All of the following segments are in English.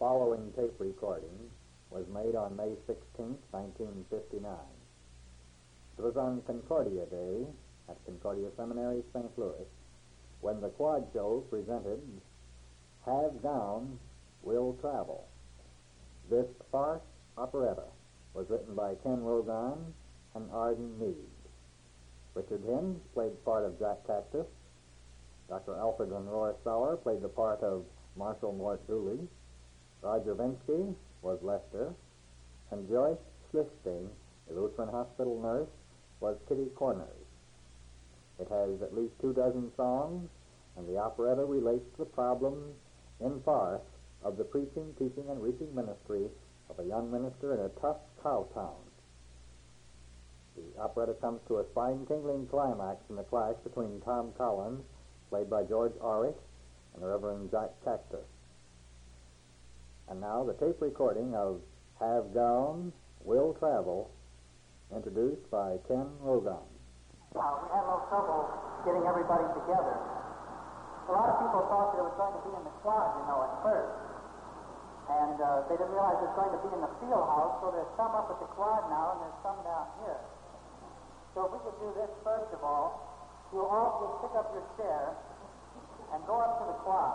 following tape recording was made on May 16, 1959. It was on Concordia Day at Concordia Seminary, St. Louis, when the Quad Show presented Have Gone, Will Travel. This farce operetta was written by Ken Rogon and Arden Meade. Richard Hinds played part of Jack Cactus. Dr. Alfred Lenroy Sauer played the part of Marshall Mort Dooley. Roger Vinsky was Lester. And Joyce Schlichting, the Lutheran Hospital nurse, was Kitty Corners. It has at least 24 songs, and the operetta relates the problems in farce of the preaching, teaching, and reaching ministry of a young minister in a tough cow town. The operetta comes to a spine-tingling climax in the clash between Tom Collins, played by George Aurich, and the Reverend Jack Cactus. And now the tape recording of Have Gone, Will Travel, introduced by Ken Rogon. We had a little trouble getting everybody together. A lot of people thought that it was going to be in the quad, at first. And they didn't realize it was going to be in the field house, so there's some up at the quad now and there's some down here. So if we could do this first of all, you'll all just pick up your chair and go up to the quad.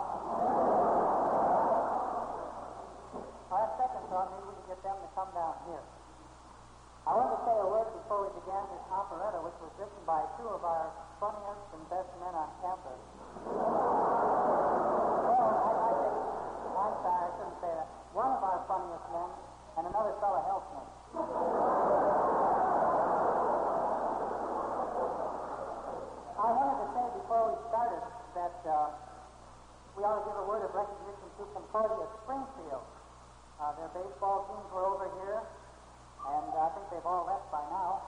Our second thought, maybe we could get them to come down here. I wanted to say a word before we began this operetta, which was written by two of our funniest and best men on campus. I'm sorry, I shouldn't say that. One of our funniest men and another fellow helped me. I wanted to say before we started that we ought to give a word of recognition to Concordia Springfield. Their baseball teams were over here, and I think they've all left by now.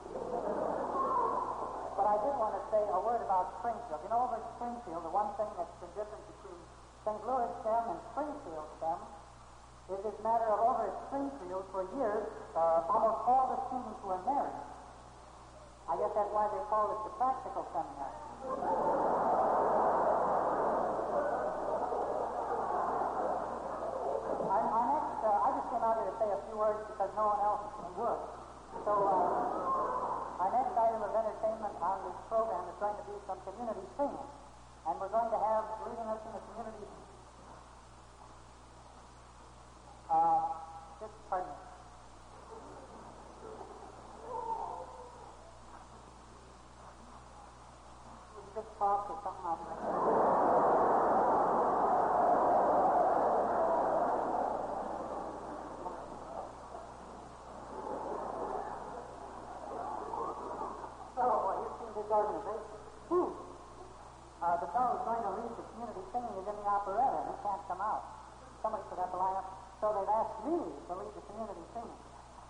But I did want to say a word about Springfield. Over at Springfield, the one thing that's the difference between St. Louis STEM and Springfield STEM is this matter of over at Springfield for years, almost all the students were married. I guess that's why they call it the practical seminary. I just came out here to say a few words because no one else would. So our next item of entertainment on this program is going to be some community singing. And we're going to have leading us in the community. Pardon me. Would you just talk or something else? This organization. The fellow who's going to lead the community singing is in the operetta, and he can't come out. Somebody forgot to line up, so they've asked me to lead the community singing.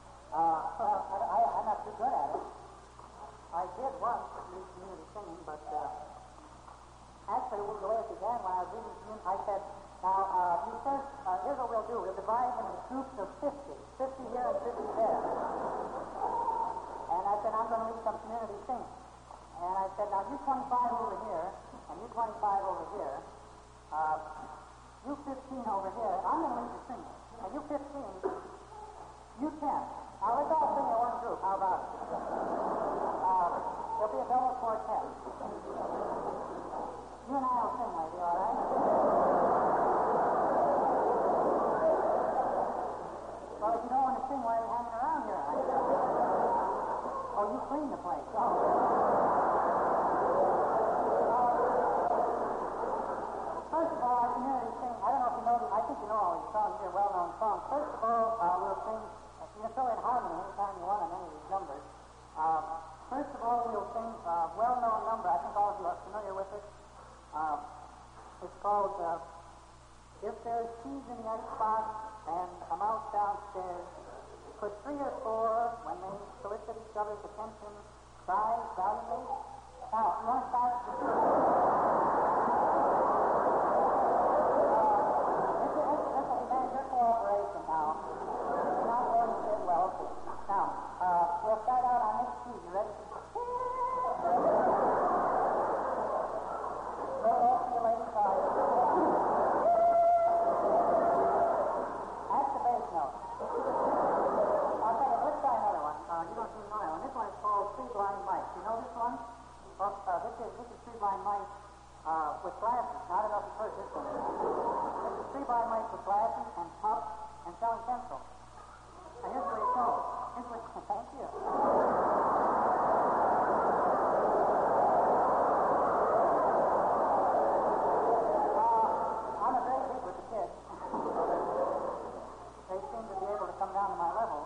I'm not too good at it. I did once lead community singing, but actually the way it began when I was leading community, I said, now, you said, here's what we'll do. We'll divide them into groups of 50 here and 50 there. And I said, I'm going to lead some community singing. And I said, now, you 25 over here, and you 25 over here, you 15 over here, I'm going to lead the singing. And you 15, you 10. Now, let's all sing in one group. How about it? There'll be a double quartet. You and I will sing, lady, all right? Well, if you don't want to sing, why are you hanging around here? Oh, you clean the place. Oh. First of all, our community sing, I don't know if you know, I think you know all these songs here, well-known songs. First of all, we'll sing, you can throw in harmony anytime you want on any of these numbers. First of all, we'll sing a well-known number. I think all of you are familiar with it. It's called, If There's Cheese in the Icebox and a Mouse Downstairs, put 3 or 4 when they solicit each other's attention, cry valiantly. Now, you want to start? This will demand your cooperation now. It's not going to fit well. Now, we'll start out on this key. You ready? So, see you later. guys with glasses and puffs and selling pencils. Now, here's the way it goes. Thank you. I'm a great hit with the kids. They seem to be able to come down to my level.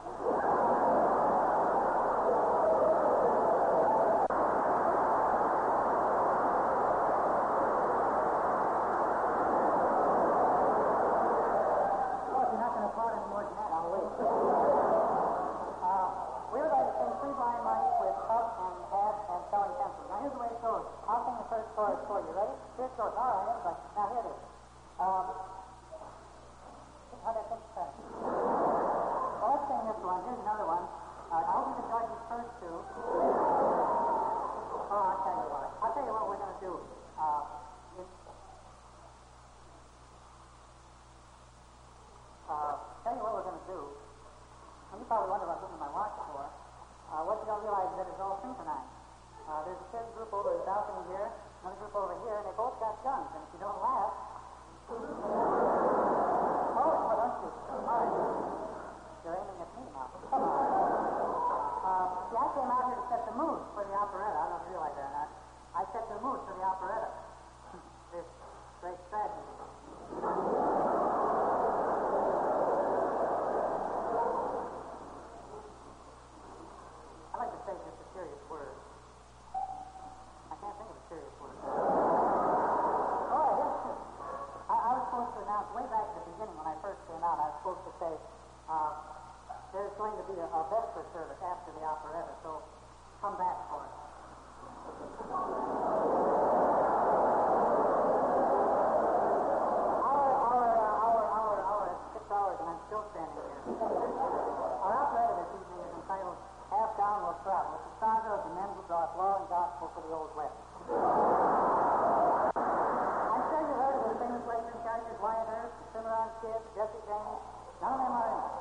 We're going to sing Three Blind Mice with puffs and hats and selling pencils. Now, here's the way it goes. I'll sing the first chorus for you. Ready? Here it goes. All right, everybody. Now, here it is. How'd I think that? Well, let's sing this one. Here's another one. I'll do the judges first, too. Oh, I'll tell you what we're going to do. Tell you what we're going to do. You probably wonder what I'm looking at my watch for. What you don't realize is that it's all synchronized. There's a certain group over the balcony here, another group over here, and they both got guns. And if you don't laugh... Oh, don't you? All right. You're aiming at me now. Come on. See, I came out here to set the mood for the operetta. I don't know if you realize that or not. I set the mood for the operetta. This great tragedy. I'd like to say just a serious word. I can't think of a serious word. Oh, I was supposed to announce way back at the beginning when I first came out, I was supposed to say there's going to be a vesper service after the operetta, so come back for it. It's 6 hours and I'm still standing here. Our operetta this evening is entitled Half Down Will Travel. It's a saga of the men who brought law and gospel for the Old West. I'm sure you heard of the famous Western characters, Wyatt Earp, the Cimarron Kid, Jesse James. None of them are in it.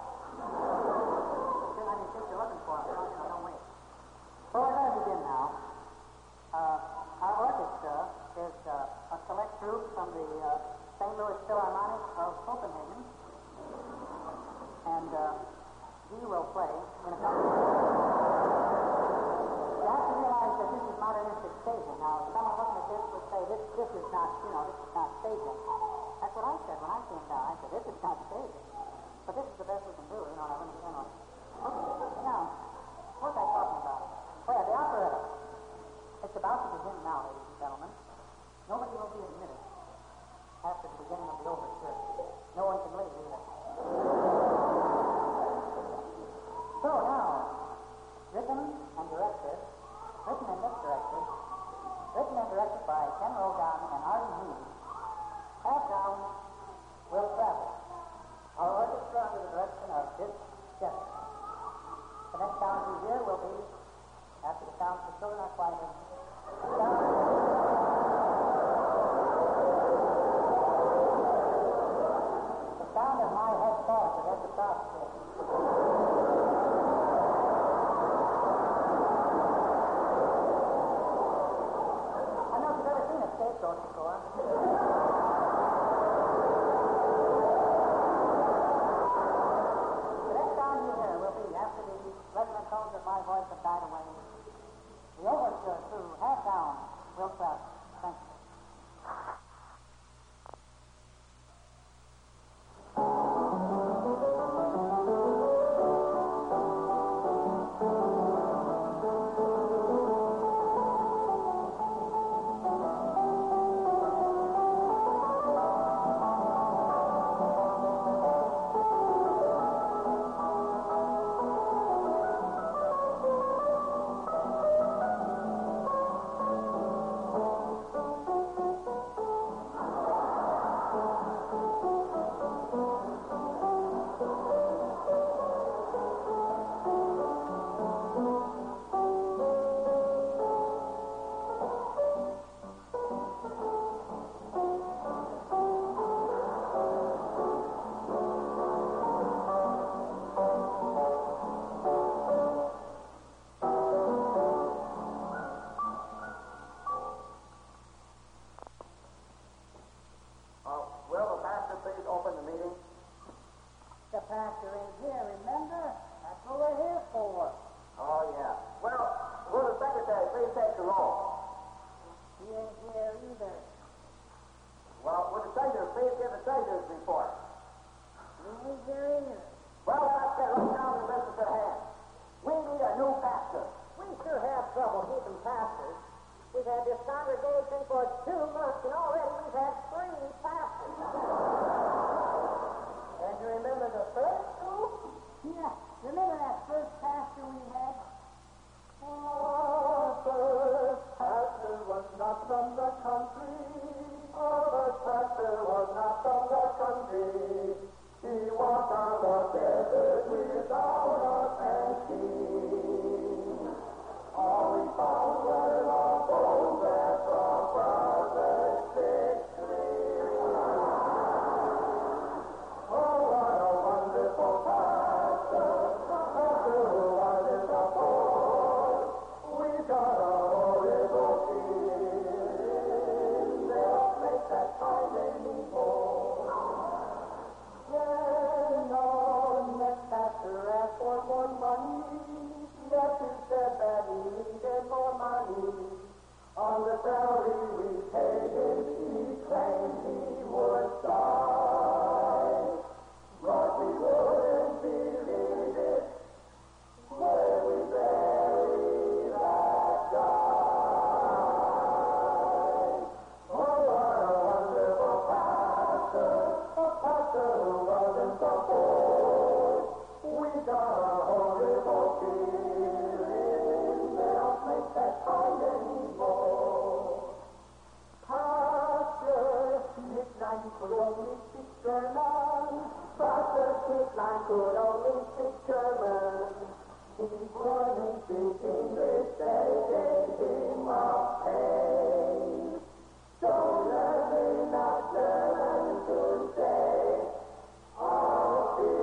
I mean, since you're looking for them, don't wait. So we're going to begin now. Our orchestra is a select group from the St. Louis Philharmonic of Copenhagen. And he will play in a couple of minutes. You have to realize that this is modernistic staging. Now, someone looking at this would say, this is not staging. That's what I said when I came down. I said, this is not staging. But this is the best we can do, Okay, now, what was I talking about? Oh, yeah, the operetta. It's about to begin now, ladies and gentlemen. Nobody will be admitted after the beginning of the overture. No one can leave either. So now, written and misdirected by Ken Rogan and Artie Meade, Half Down Will Travel. Our orchestra under the direction of Dick Jeffers. The next sound you hear will be, after the sounds the children are quieted, the sound of my head thoughts against the top stick. I know if you've ever seen a scapegoat before. After the resonant tones of my voice have died away, the overture to Half Down Will Travel. Thank you. pastor in here, remember? That's what we're here for. Oh, yeah. Well, will the secretary please take the roll? He ain't here either. Well, would the treasurer please give the treasurer's report? He ain't here either. Well, let's get right down to the business at hand. We need a new pastor. We sure have trouble keeping pastors. We've had this congregation for 2 months, and already we've had 3 pastors. And you remember the first 2? Yeah. Remember that first pastor we had? Our first pastor was not from the country. Our first pastor was not from the country. He walked on the desert without a fancy. All we found were the bones that brought brothers victory. Oh, what a wonderful pastor, pastor who was in the Lord. We got a horrible feeling they'll make that time anymore. Then our next pastor asked for more money. Yes, he said that he needed more money. On the salary we paid him, he claimed he would die. But we wouldn't believe it when we buried that guy. Oh, what a wonderful pastor, a pastor who wasn't so bored. We got a horrible feeling they'll make that kind anymore. Pastor Snickline could only speak German. Pastor Snickline could only speak German. He couldn't speak English, they gave him a pain. So learning not German to say, I'll be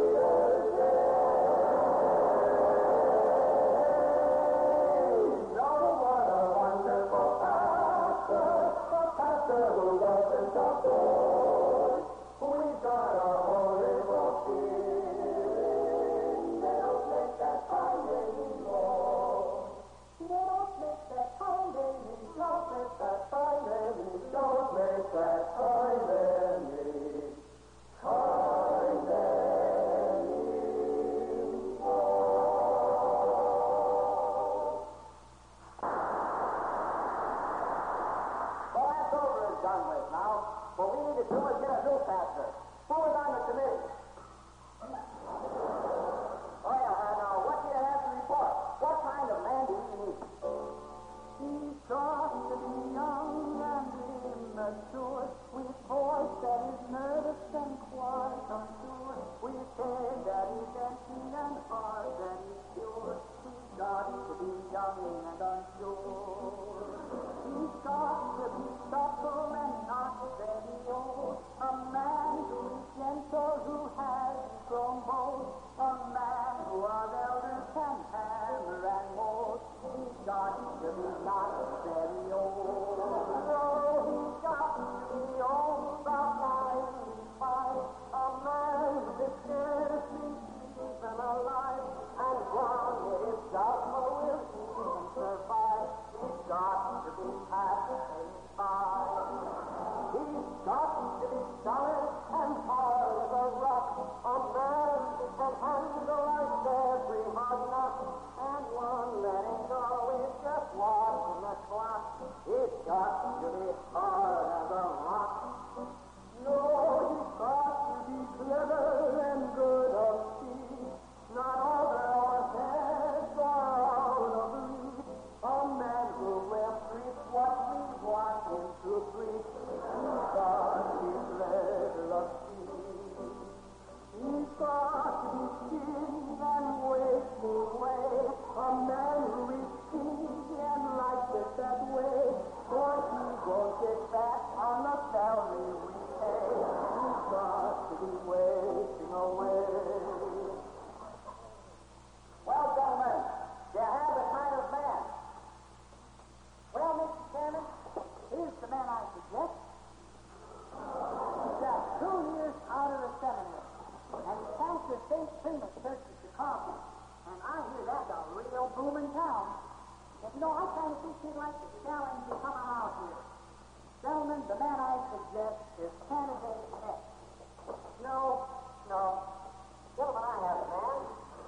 famous church in Chicago, and I hear that's a real booming town. And you know, I kind of think you'd like to challenge you coming out here. Gentlemen, the man I suggest is candidate X. No. Gentlemen, I have it, man.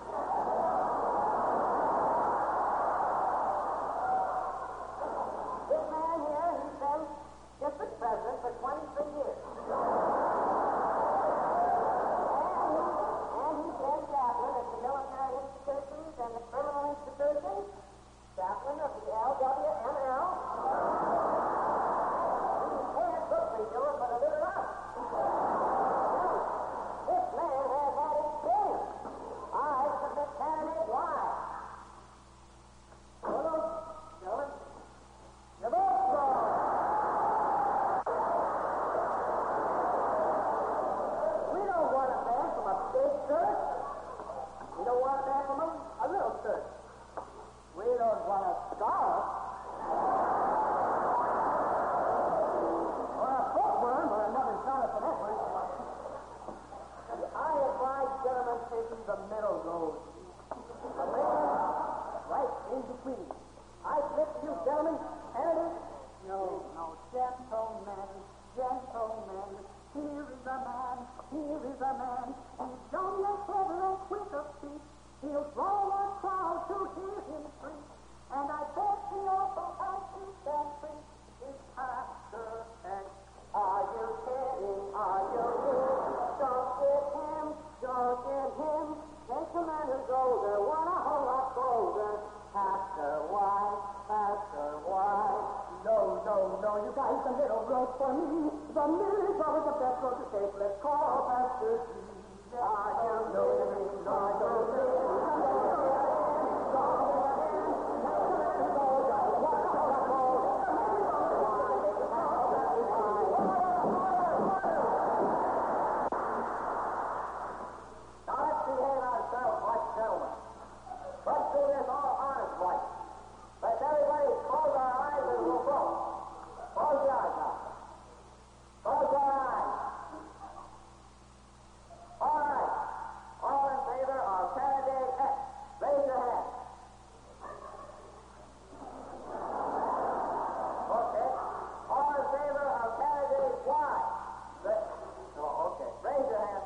This man here, he's been district president for 23 years. And he's been chaplain at the military institutions and the criminal institutions, chaplain of the LWML. He's head book reviewer for the Little Rock. This man has had experience. I submit candidate Y. Hello, gentlemen. Your vote's wrong. We don't want a man from a big church. We don't want a man from a little church. We don't want a scholar. Or a bookworm or another Jonathan Edwards. I advise gentlemen taking the middle road. A man right in between. I submit to you, gentlemen, candidate. No, gentlemen. Here is a man. He's young and clever and quick of speech. He'll draw a crowd to hear him preach. And I bet he also has his preach. His pastor X. Are you kidding? Don't get him. Gentlemen who's older want a whole lot colder. Pastor White. No, you guys, the middle road for me. The middle is always the best road to take. Let's call Pastor G. Are you kidding? Let's do this all honest like. Let's everybody close our eyes and we'll vote. Close your eyes now. Close your eyes. All right. All in favor of candidate X, raise your hand. Okay. All in favor of candidate Y. Okay. Raise your hand.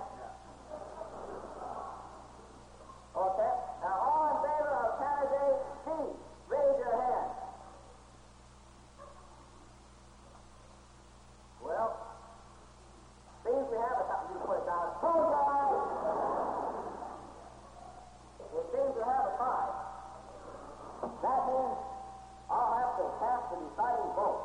Okay. Now, all in favor of candidate C, raise your hand. Well, seems we have a you put it down. Close your eyes. It seems we have a tie. That means I'll have to cast the deciding vote.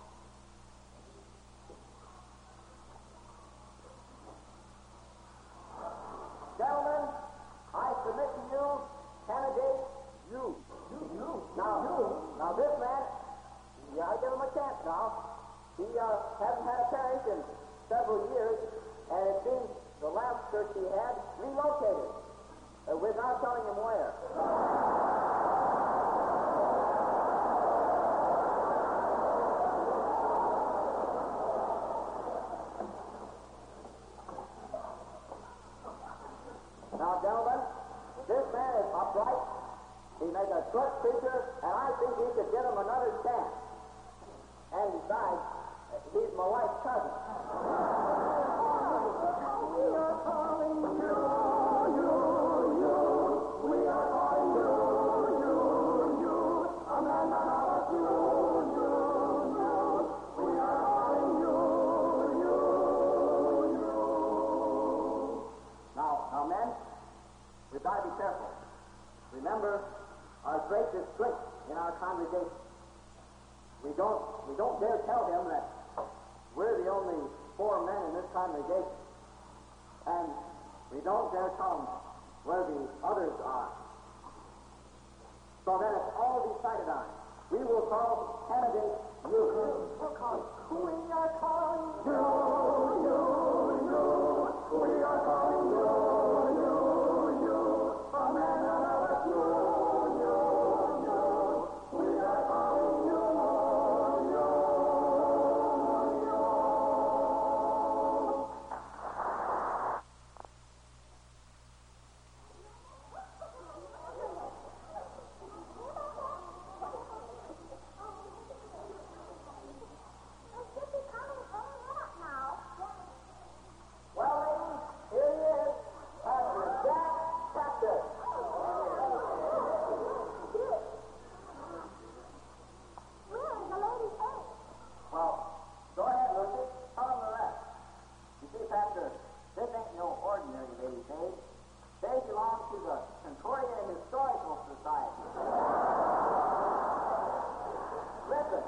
Gentlemen, I submit to you candidate you. Now this man, you gotta give him a chance now. He hasn't had a parish in several years, and it seems the last church he had relocated without telling him where. Now, gentlemen, this man is upright. He made a good preacher, and I think he should give him another chance. And besides, he's my wife's cousin. We are calling you. We are calling you. A man that loves you. We are calling you. Now, men, we've got to be careful. Remember, our greatest strength in our congregation. We don't dare tell him that we're the only 4 men in this congregation. And we don't dare tell him where the others are. So then it's all decided on. We will call candidate you. We'll call you. We are calling you. We are calling you. A man that loves you. We are calling you. Dave. They belong to the Concordia Historical Society. Listen.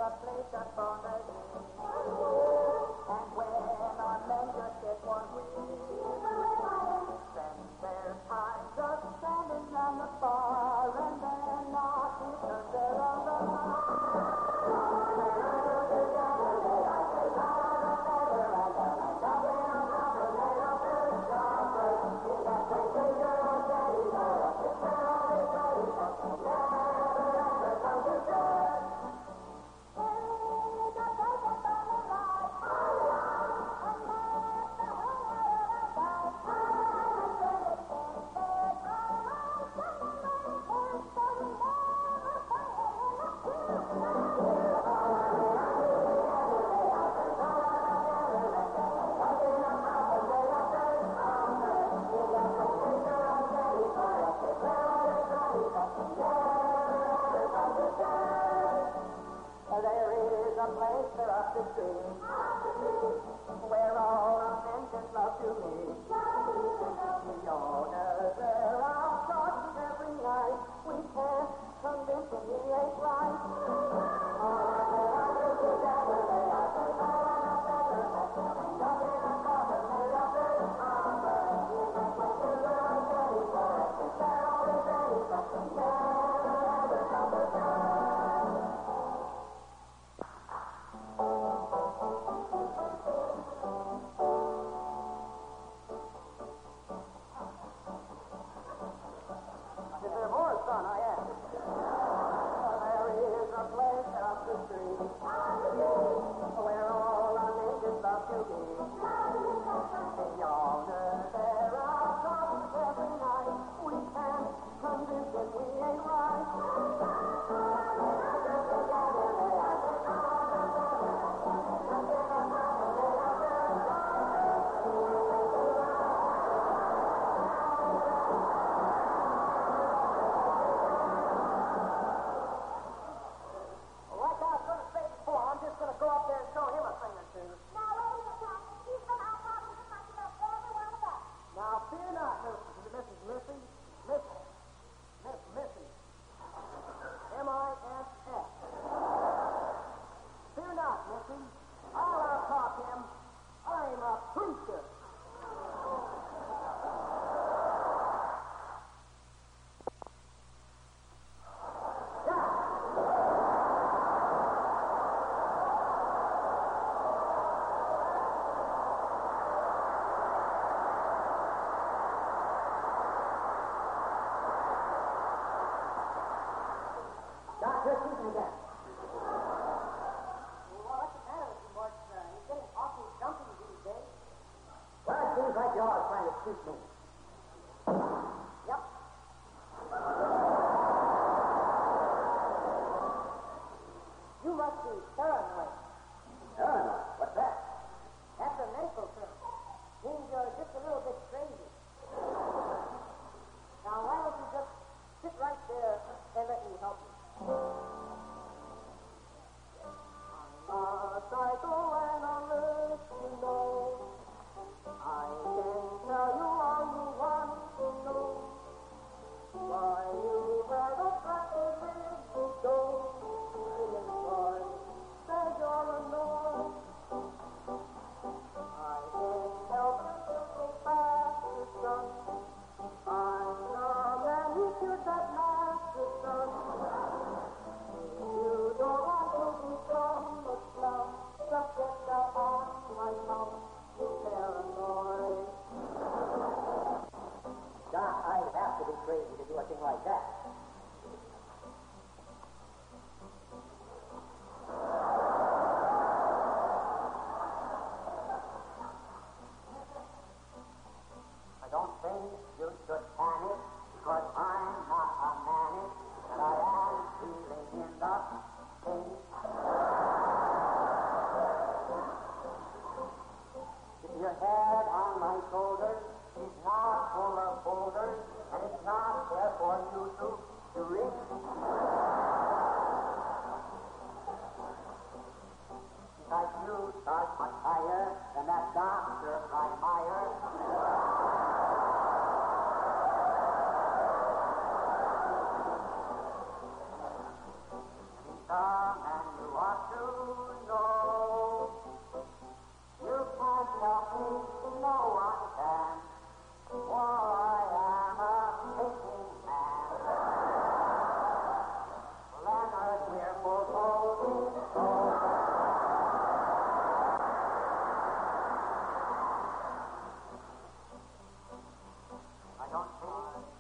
a place upon the hill. And when our men just get one wheel, then there's times of standing on the bar, and then our teachers there on the There is a place up the street where all the men just love to meet. The owners there are talking every night. We can't convince him he ain't right. Is there more, son? I asked. There is a place up the street where all our neighbors love to be. The owners there are talking every night. We can't convince them we ain't right. Like I was going to say before, I'm just going to go up there and show him a thing or two. Now, wait a minute, Captain. He's come out talking just like he does every one of us. Now, fear not, Mrs. Missy. Miss Missy. M-I-S-S. Fear not, Missy. I'll out-talk him. I'm a preacher. Doctor, excuse me again. What's the matter with you, Mort? You're getting awful jumpy these days. Well, it seems like you're all trying to shoot me. Yep. You must be paranoid. Paranoid? What's that? That's a medical term. Means you're just a little bit crazy. Now, why don't you just sit right there and let me help you? A cycle and a list, you know. I can tell you all you want to know. Why you have a practice with to go. Million boys say you're a no. I can tell them to go back to sun. I'm the man who should that master son. You don't want to become a clown. Just get down on my mouth. You paranoid. Doc, I'd have to be crazy to do a thing like that. I don't think you should panic, because I'm not a manic, and I am feeling in the thing. If your head on my shoulders is not full of boulders, and it's not there for you to drink. Because you start much higher than that doctor I hire. Come and you want to know. You can't help me, no one can, for I am a thinking man. Leonard Weirful told me so. I don't think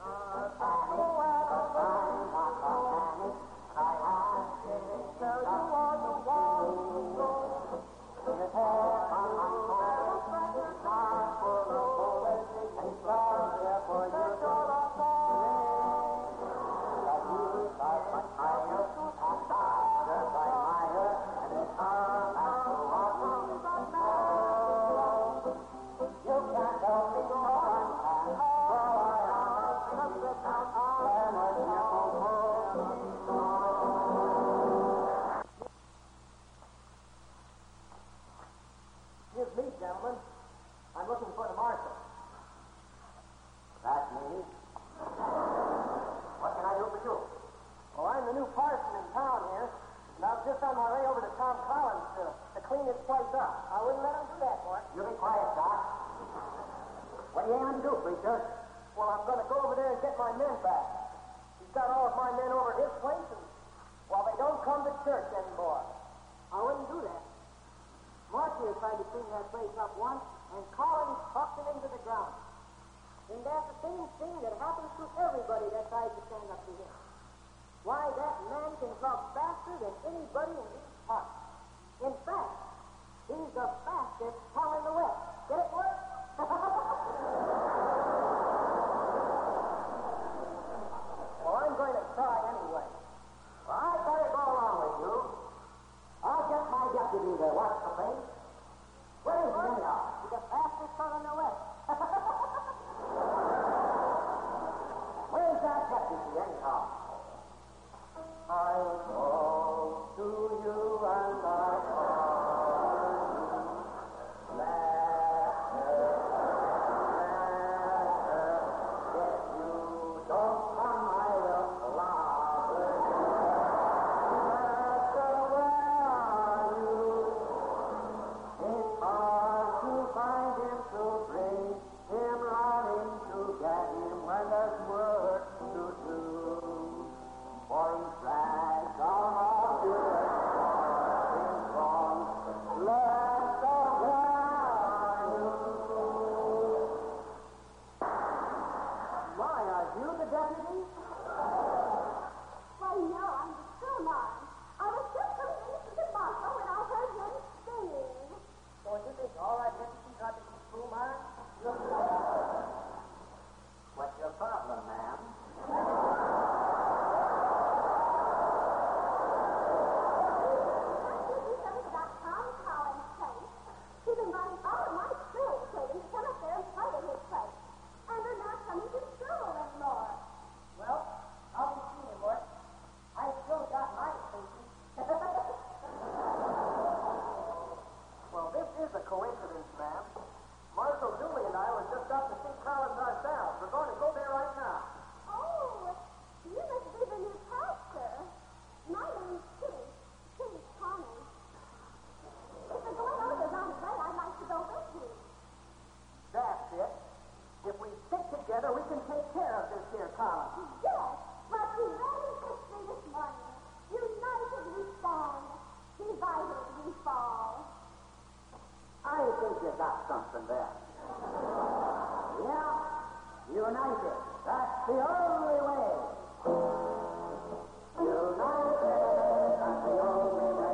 Excuse me, gentlemen. I'm looking for the marshal. that's me. What can I do for you? Oh, I'm the new parson in town here, and I was just on my way over to Tom Collins to clean his place up. I wouldn't let him do that, boy. You be quiet, Doc. What are you aiming to do, preacher? Well, I'm going to go over there and get my men back. He's got all of my men over at his place, and, well, they don't come to church anymore. I wouldn't do that. Marcia tried to clean that place up once, and Collins fucked it into the ground. And that's the same thing that happens to everybody that tries to stand up to him. Why, that man can talk faster than anybody in these parts. In fact, he's the fastest cow in the West. Get it, boy? Well, I'm going to try anyway. Well, I'd better go along with you. I'll get my deputy to watch the place. Where is he anyhow? He's the fastest cow in the West. Where's that deputy anyhow? I go to you and I call you. If you don't come, I will flog you. Master, where are you? It's hard to find him, to bring him running to get him when there's work to do. For he's dragged on all to the starting wrong. Master, where are you? Why, are you the deputy? Why, no, I'm the schoolmarm. I was just coming in to see the marshal when I heard him singing. So you think all our deputies ought to be schoolmarm? What's your problem, ma'am? Can't you do something about Tom Collins' place? He's inviting all of my school children to come up there and play at his place. And they're not coming to school anymore. Well, I'll be seeing you, boy. I still got my patience. Well, this is a coincidence, ma'am. Marshal Dooley and I were just up to see Collins ourselves. We're going to go there right now. Oh, you must be the new pastor. My name's Kitty. Kitty Thomas. If we're going over the right way, I'd like to go with you. That's it. If we stick together, we can take care of this here Collins. Yes, but we read in history this morning. United we stand, divided we fall. I think you got something there. Yeah, united. That's the only way. United, that's the only way.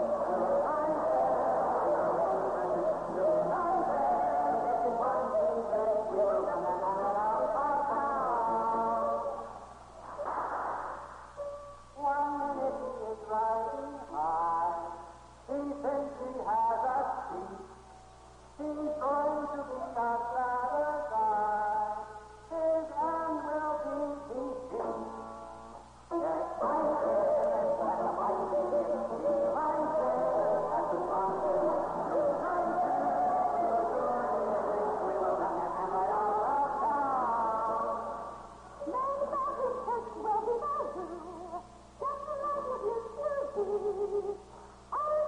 United, it's one thing that will run out of town. 1 minute he is riding high. He thinks he has a seat. He's going to be a clever guy. His end will be defeat. Yes, I said that the fight begins. I said that the fun begins. I said we will run and right out of town. Maybe that his church will be by you, just like it used to be. Oh,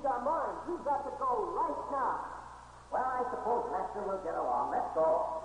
are mine. You've got to go right now. Well, I suppose Master will get along. Let's go.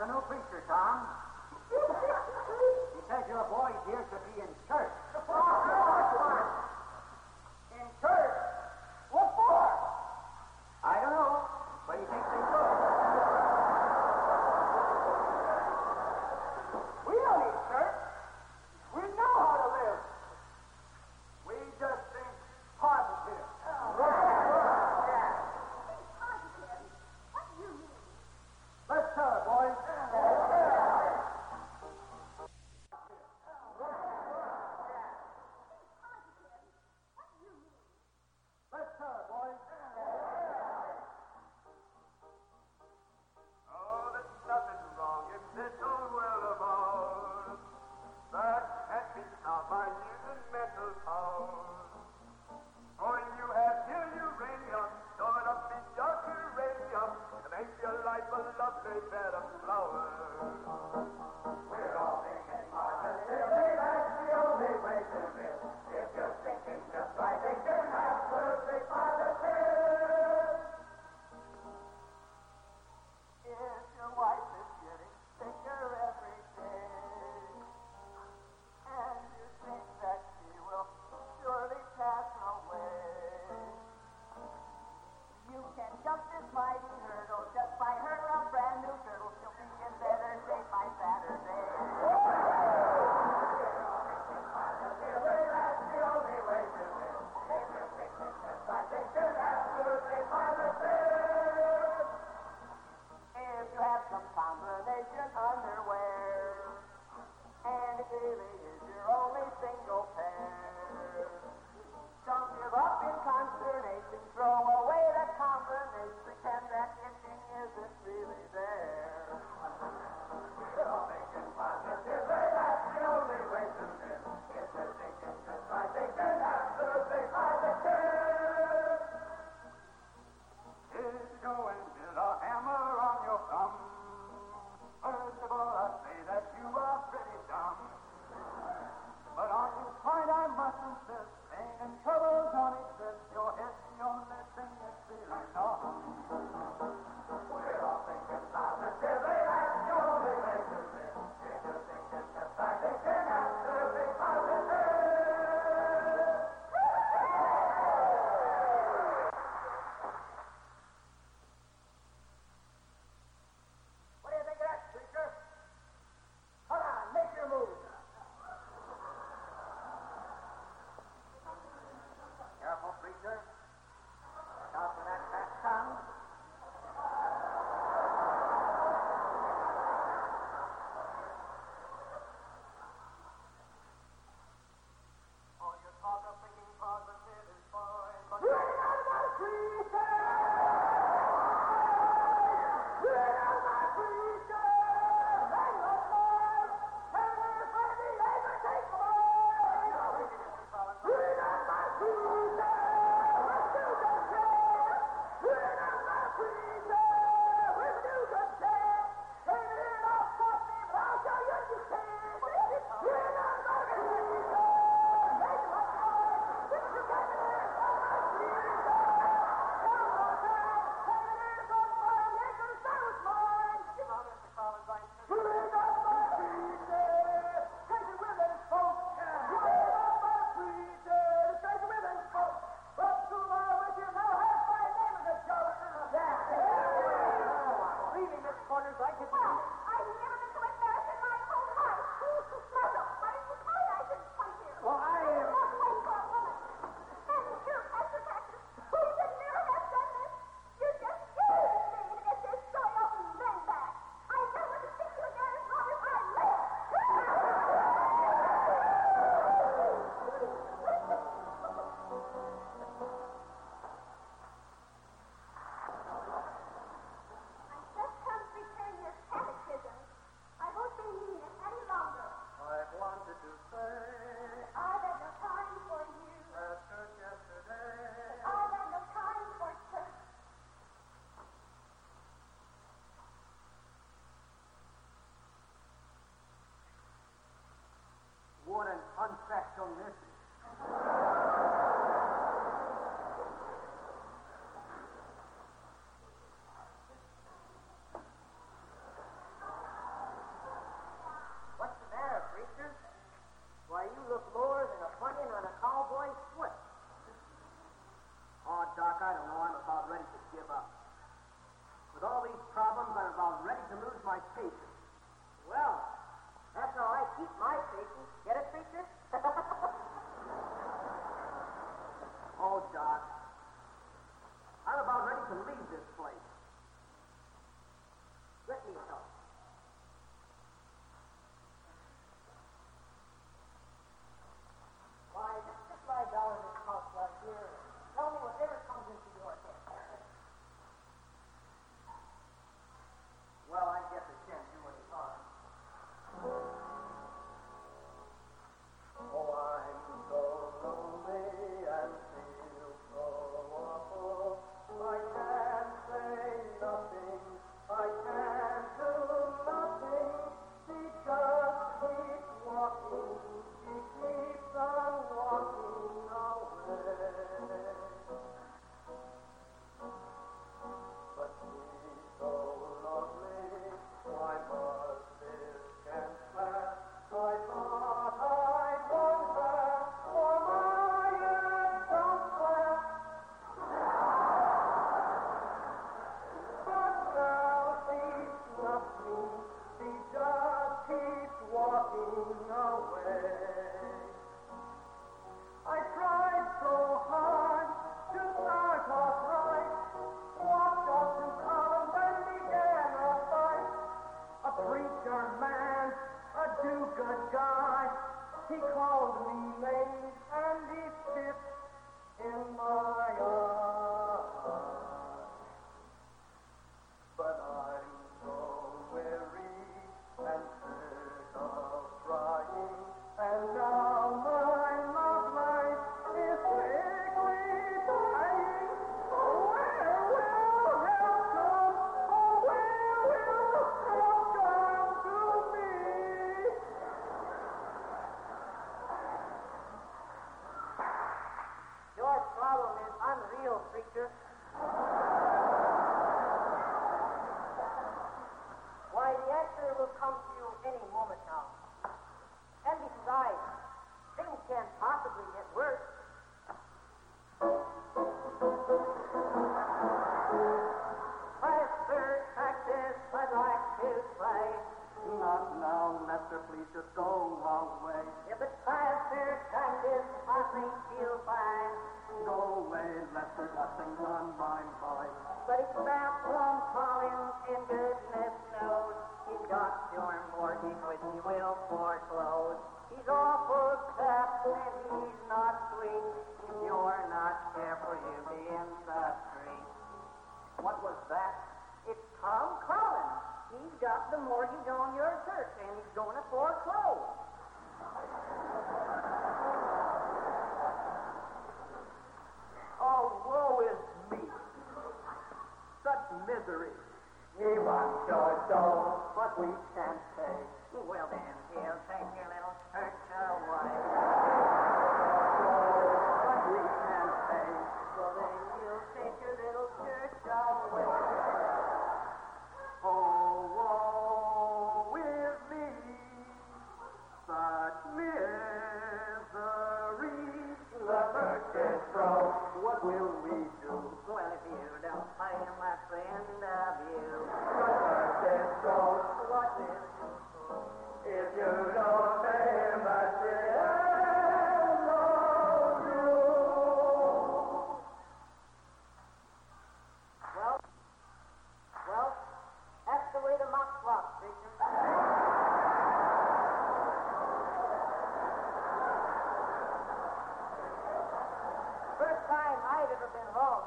the new preacher, Tom. He says your boy's here to be in church. In church? What for? I don't know, but he thinks they should. We don't need church. We know how to live. We just think positive. Yeah. Positive? What do you mean? Let's tell it, boys. Let's tell it, boys. Oh, there's nothing wrong in this old world of ours. That can't be stopped by using mental powers. For you have here uranium, stored up in your uranium, to make your life a lovely bed of flowers. We're all thinking positively, that's the only way to live. If you're thinking just right, then you're absolutely positive. If your wife is getting sicker every day, and you think that she will surely pass away, you can jump this mighty hurdle, just buy her a brand new turtle. She'll be in better shape by Saturday. That's the only way to live. If you're thinking just right, then you're absolutely positive. If you have some combination underwear, and it really is your only single pair, don't give up in consternation. Throw away the combination. Pretend that itching isn't really there. We're all thinking positively, that's the only way to live. If you're thinking just right, then you're absolutely positive. If you go and build a hammer on your thumb, first of all I say that you are pretty dumb. But on this point I must insist, pain and trouble don't exist. Your head's the only thing that's feeling numb. We're all thinking positively, that's the only way to live. If you're thinking just right, then you're absolutely positive. What do you think of that, preacher? Come on, make your move. Careful, preacher. Look out for that fast tongue. All your talk of thinking positive is fine, but bring out my preacher! Bring out my preacher! Hang on, boys! Hang on, Friday! Ever take the boys! Bring out my preacher! Let's do the chant! Bring out my preacher! Let's do the chant! Take it in off softly, but I'll show you you can! Bring out my preacher! Make my boys! Get together! Oh, my preacher! One more time! Take it in from fire! Make them sound with mine! Come on, Mr. Collins, I bring out my preacher! Take it with us, folks! Bring out my preacher! Take it with us, folks! Up to my with you now, have my name as a joke! Leaving this corner's like it's... Well, I've never been so embarrassed in my whole life. Marshal, why didn't you tell me I shouldn't come here? Well, I... I'm not playing for a woman. And you, Pastor Cactus, who should never have done this. You just used me to get this story off and then back. I never want to see you again as long as I live. I've just come to return your catechism. I won't be needing it any longer. I wanted to say... I've had no time for you. At church yesterday... I've had no time for church. What an unsexual message. He called me name and he spit in my eye. But I'm so weary and sick of trying, and now my love life is quickly dying. Where will help come? Oh, where will help come to me? Your problem is unreal, preacher. Why, the answer will come to you any moment now. And besides, things can't possibly get worse. Faster practice I'd like to play. Not now, Lester, please just go away. If it's faster practice, I think you'll find. Go away, Lester, nothing on my mind. But it's bound from Collins, and goodness knows he's got your mortgage which he will foreclose. He's awful tough and he's not sweet. If you're not careful, you'll be in the street. What was that? It's Tom Collins. He's got the mortgage on your church and he's going to foreclose. Oh, woe is me. Such misery. We want your dough, but we can't pay. Well then, he'll take your little church away. But we can't pay. So then you'll take your little church away. Oh, woe is me. Such misery. The church is broke. What will we do? Well, if you don't pay him, that's the end of you. The church is broke. What is If you don't pay him, that's the end of you. Well, that's the way the mock walks, preacher. First time I've ever been wrong.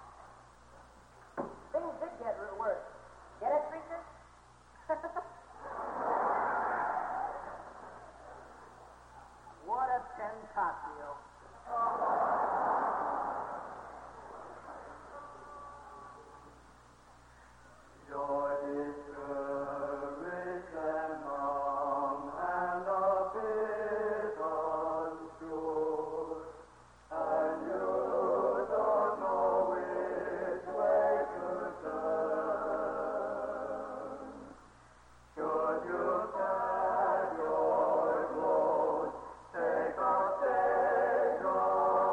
Things did get real worse. Get it, preacher? What a tentatio. Joy is courage and long and a bit unsure, and you don't know which way to turn. Should you pack your clothes, take a stage on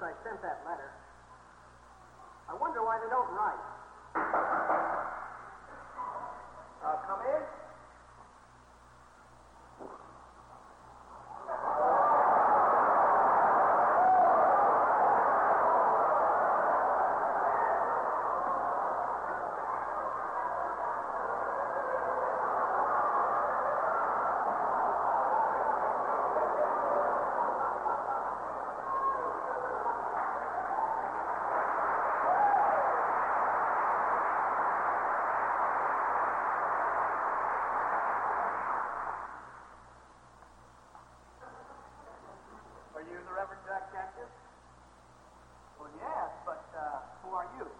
I sent that letter. I wonder why they don't write. Come in. Are you the Reverend Jack Cactus? Well, yes, but who are you?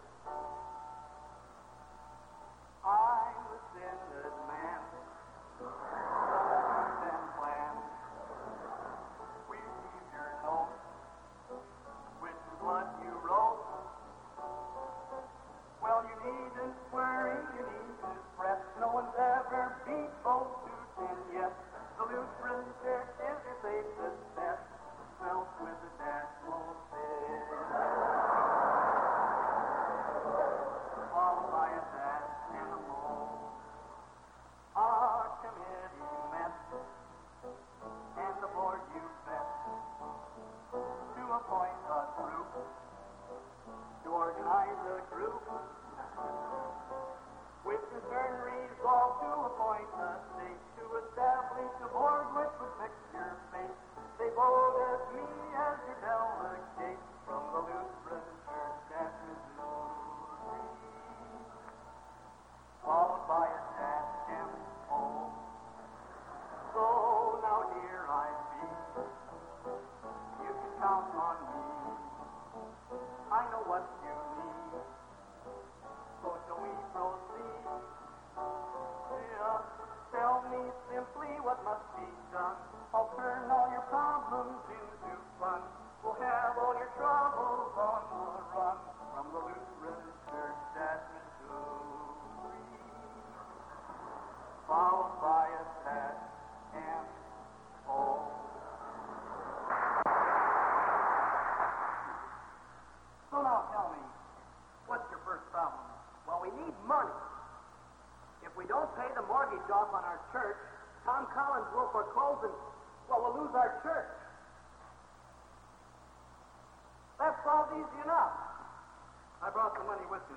I'm a sinless man. And plan. We received your note, which is what you wrote. Well, you needn't worry, you needn't fret. No one's ever beat 0-2-10 yet. The Lutheran Church is your safest bet. Felt with the national sin. Followed by a sad animal. Our committee met, and the board you bet to appoint a group, to organize a group, with the stern resolve to appoint a state, to establish a board which would fix your fate. They voted me as your delegate from the Lutheran Church at Missouri. Followed by a sad tempo. So now here I be. You can count on me. I know what you need. So shall we proceed? Yeah. Tell me simply what must be done. I'll turn all your problems into fun. We'll have all your troubles on the run from the Lutheran Church at Missouri. Followed by a sad M.O. So now tell me, what's your first problem? Well, we need money. If we don't pay the mortgage off on our church, Tom Collins will foreclose and, well, we'll lose our church. That solved easy enough. I brought the money with me.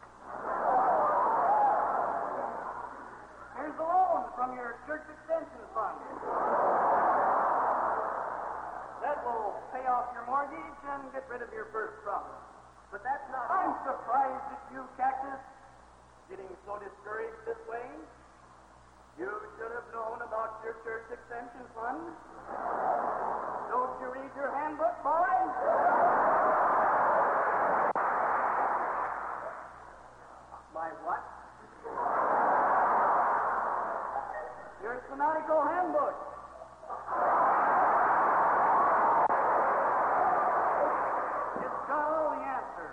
Here's the loan from your church extension fund. That will pay off your mortgage and get rid of your first problem. But that's not... I'm surprised at you, Cactus. Getting so discouraged this way? You should have known about your church extension fund. Don't you read your handbook, boys? My what? Your canonical handbook. It's got all the answers.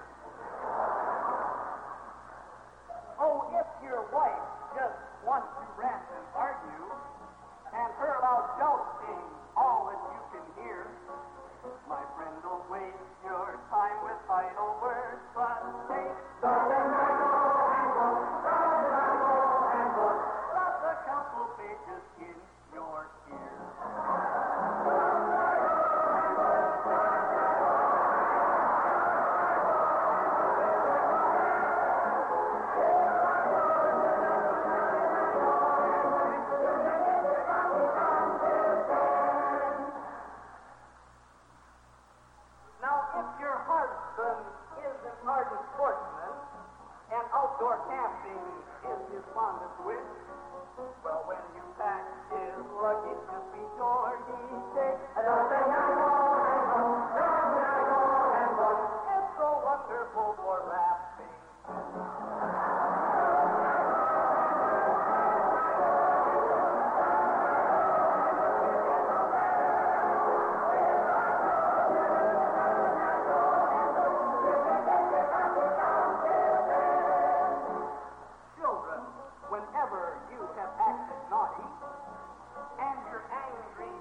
Oh, if your wife just wants to rant and argue, and her loud jousting all that you can hear, my friend, don't waste your time with idle words, but take the handbook, drop a couple pages in your ear. Ardent sportsman, and outdoor camping is his fondest wish. Well, when you pack his luggage, just be sure he takes It's so wonderful for laughing. Whenever you have acted naughty and you're angry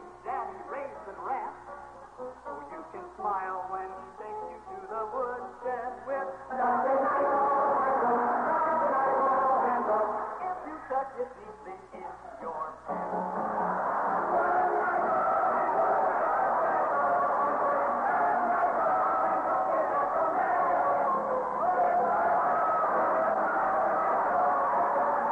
you see,